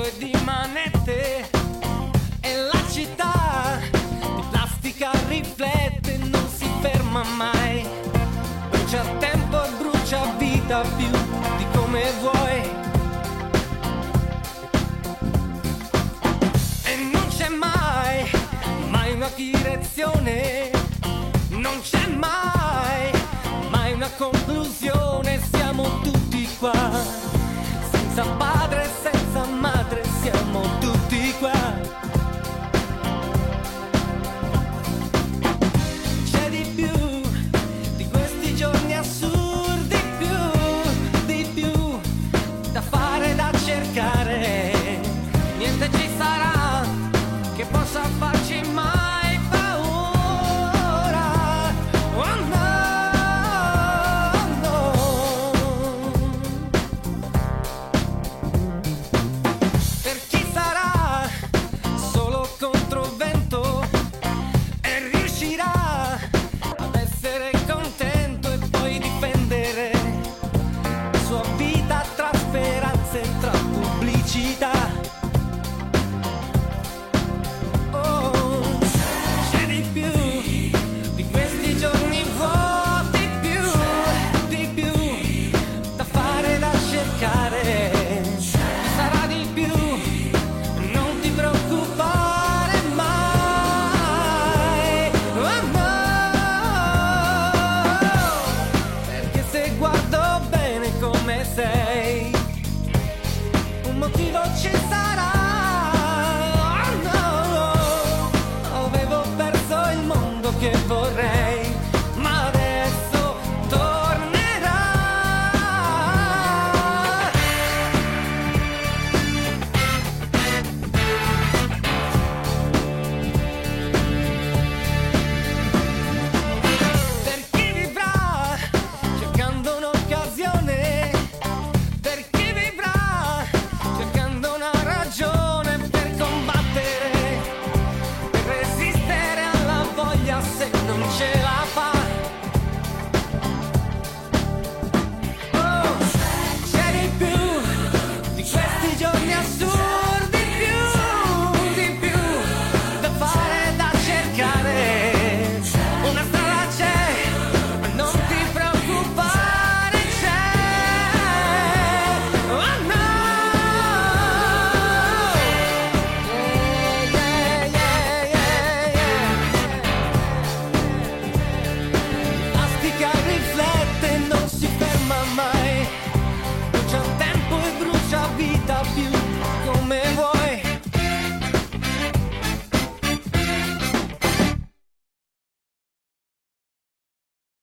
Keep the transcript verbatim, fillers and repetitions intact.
cemento e di manette, e la città di plastica riflette, non si ferma mai, brucia tempo e brucia vita più di come vuoi, e non c'è mai, mai una direzione, non c'è mai, mai una conclusione, siamo tutti qua senza